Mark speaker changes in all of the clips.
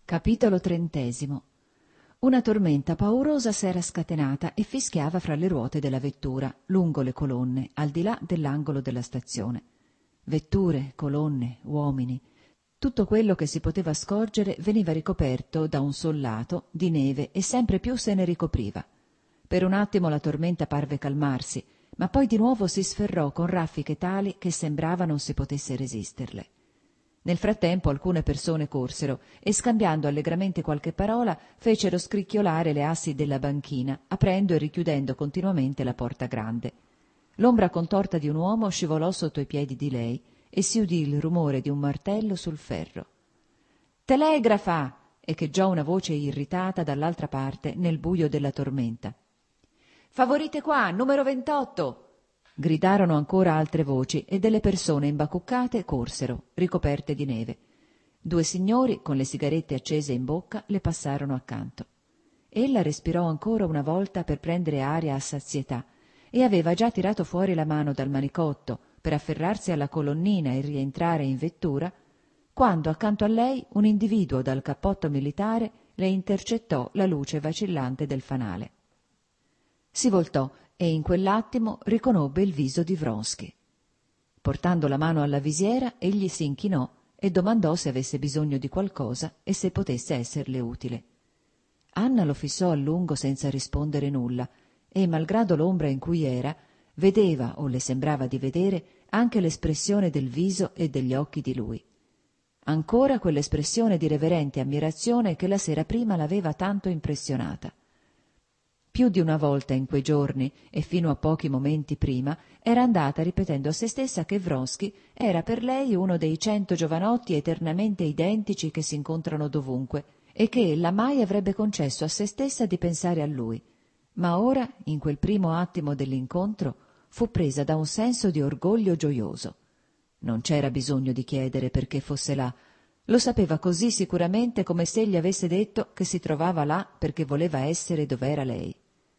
Speaker 1: Capitolo 30. Una tormenta paurosa s'era scatenata e fischiava fra le ruote della vettura, lungo le colonne, al di là dell'angolo della stazione. Vetture, colonne, uomini. Tutto quello che si poteva scorgere veniva ricoperto da un sollato di neve e sempre più se ne ricopriva. Per un attimo la tormenta parve calmarsi, ma poi di nuovo si sferrò con raffiche tali che sembrava non si potesse resisterle. Nel frattempo alcune persone corsero e, scambiando allegramente qualche parola, fecero scricchiolare le assi della banchina, aprendo e richiudendo continuamente la porta grande. L'ombra contorta di un uomo scivolò sotto i piedi di lei e si udì il rumore di un martello sul ferro. «Telegrafa!» echeggiò una voce irritata dall'altra parte nel buio della tormenta. «Favorite qua, numero 28!» gridarono ancora altre voci e delle persone imbacuccate corsero, ricoperte di neve. Due signori, con le sigarette accese in bocca, le passarono accanto. Ella respirò ancora una volta per prendere aria a sazietà e aveva già tirato fuori la mano dal manicotto per afferrarsi alla colonnina e rientrare in vettura, quando accanto a lei un individuo dal cappotto militare le intercettò la luce vacillante del fanale. Si voltò e in quell'attimo riconobbe il viso di Vronsky. Portando la mano alla visiera, egli si inchinò e domandò se avesse bisogno di qualcosa e se potesse esserle utile. Anna lo fissò a lungo senza rispondere nulla e, malgrado l'ombra in cui era, vedeva, o le sembrava di vedere, anche l'espressione del viso e degli occhi di lui. Ancora quell'espressione di reverente ammirazione che la sera prima l'aveva tanto impressionata. Più di una volta in quei giorni, e fino a pochi momenti prima, era andata ripetendo a se stessa che Vronsky era per lei uno dei 100 giovanotti eternamente identici che si incontrano dovunque, e che ella mai avrebbe concesso a se stessa di pensare a lui. Ma ora, in quel primo attimo dell'incontro, fu presa da un senso di orgoglio gioioso. Non c'era bisogno di chiedere perché fosse là. Lo sapeva così sicuramente come se egli avesse detto che si trovava là perché voleva essere dov'era lei.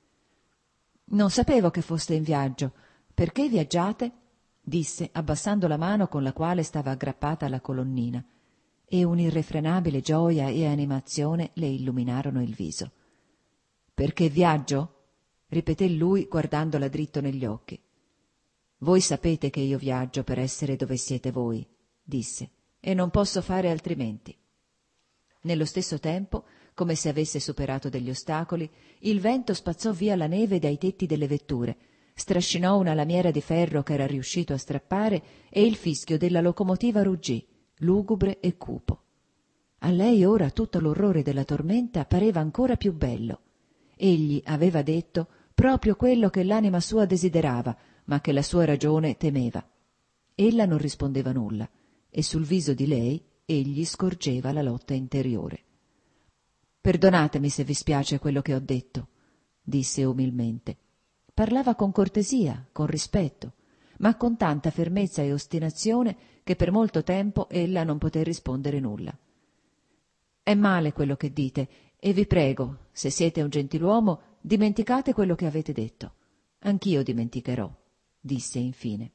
Speaker 1: «Non sapevo che foste in viaggio. Perché viaggiate?» disse, abbassando la mano con la quale stava aggrappata alla colonnina, e un'irrefrenabile gioia e animazione le illuminarono il viso. «Perché viaggio?» ripeté lui guardandola dritto negli occhi. «Voi sapete che io viaggio per essere dove siete voi», disse, «e non posso fare altrimenti». Nello stesso tempo, come se avesse superato degli ostacoli, il vento spazzò via la neve dai tetti delle vetture, strascinò una lamiera di ferro che era riuscito a strappare e il fischio della locomotiva ruggì, lugubre e cupo. A lei ora tutto l'orrore della tormenta pareva ancora più bello. Egli aveva detto proprio quello che l'anima sua desiderava, ma che la sua ragione temeva. Ella non rispondeva nulla, e sul viso di lei egli scorgeva la lotta interiore. «Perdonatemi se vi spiace quello che ho detto», disse umilmente. Parlava con cortesia, con rispetto, ma con tanta fermezza e ostinazione che per molto tempo ella non poté rispondere nulla. «È male quello che dite, e vi prego, se siete un gentiluomo, dimenticate quello che avete detto. Anch'io dimenticherò», disse infine.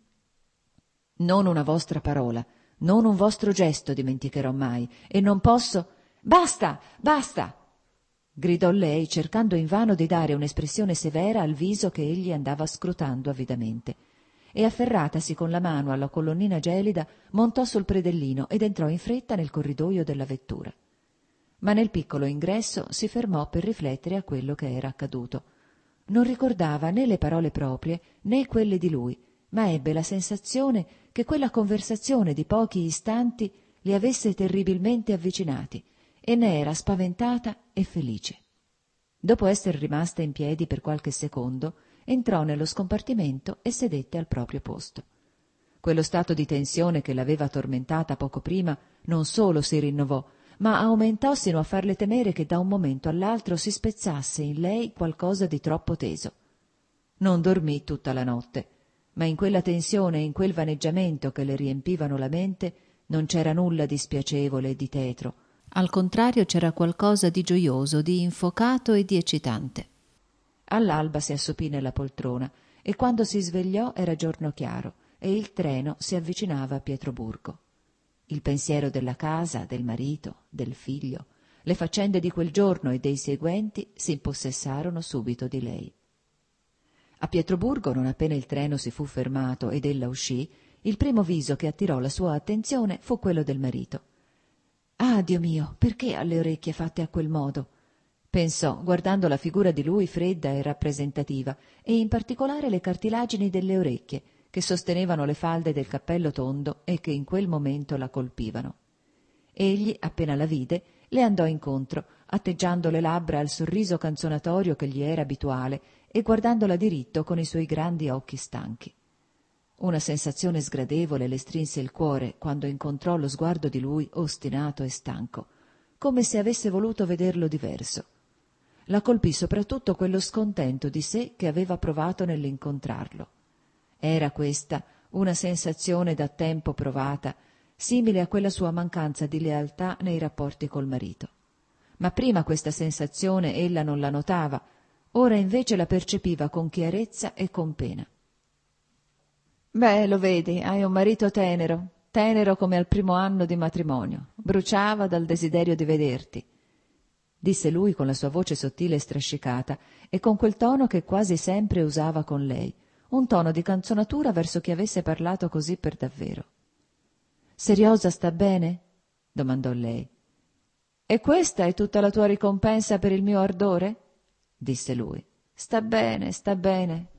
Speaker 1: «Non una vostra parola, non un vostro gesto dimenticherò mai, e non posso...» «Basta, basta!» gridò lei, cercando invano di dare un'espressione severa al viso che egli andava scrutando avidamente, e afferratasi con la mano alla colonnina gelida montò sul predellino ed entrò in fretta nel corridoio della vettura. Ma nel piccolo ingresso si fermò per riflettere a quello che era accaduto. Non ricordava né le parole proprie né quelle di lui, ma ebbe la sensazione che quella conversazione di pochi istanti li avesse terribilmente avvicinati, e ne era spaventata e felice. Dopo esser rimasta in piedi per qualche secondo, entrò nello scompartimento e sedette al proprio posto. Quello stato di tensione che l'aveva tormentata poco prima non solo si rinnovò, ma aumentò sino a farle temere che da un momento all'altro si spezzasse in lei qualcosa di troppo teso. Non dormì tutta la notte, ma in quella tensione e in quel vaneggiamento che le riempivano la mente non c'era nulla di spiacevole e di tetro. Al contrario c'era qualcosa di gioioso, di infocato e di eccitante. All'alba si assopì nella poltrona e quando si svegliò era giorno chiaro e il treno si avvicinava a Pietroburgo. Il pensiero della casa, del marito, del figlio, Le faccende di quel giorno e dei seguenti si impossessarono subito di lei. A Pietroburgo, non appena il treno si fu fermato ed ella uscì, il primo viso che attirò la sua attenzione fu quello del marito. «Ah, Dio mio, perché ha le orecchie fatte a quel modo?» pensò, guardando la figura di lui fredda e rappresentativa, e in particolare le cartilagini delle orecchie, che sostenevano le falde del cappello tondo e che in quel momento la colpivano. Egli, appena la vide, le andò incontro, atteggiando le labbra al sorriso canzonatorio che gli era abituale e guardandola diritto con i suoi grandi occhi stanchi. Una sensazione sgradevole le strinse il cuore quando incontrò lo sguardo di lui ostinato e stanco, come se avesse voluto vederlo diverso. La colpì soprattutto quello scontento di sé che aveva provato nell'incontrarlo. Era questa una sensazione da tempo provata, simile a quella sua mancanza di lealtà nei rapporti col marito. Ma prima questa sensazione ella non la notava, ora invece la percepiva con chiarezza e con pena. «Beh, lo vedi, hai un marito tenero, tenero come al primo anno di matrimonio. Bruciava dal desiderio di vederti», disse lui con la sua voce sottile e strascicata e con quel tono che quasi sempre usava con lei, un tono di canzonatura verso chi avesse parlato così per davvero. «Seriosa sta bene?» domandò lei. «E questa è tutta la tua ricompensa per il mio ardore?» disse lui. Sta bene,